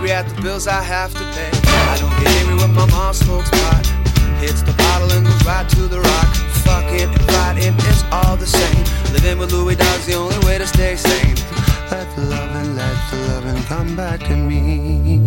angry at the bills I have to pay. I don't get angry when my mom smokes pot, hits the bottle and goes right to the rock. Fucking and fighting, it's all the same. Living with Louis Dog's the only way to stay sane. Let the loving come back to me.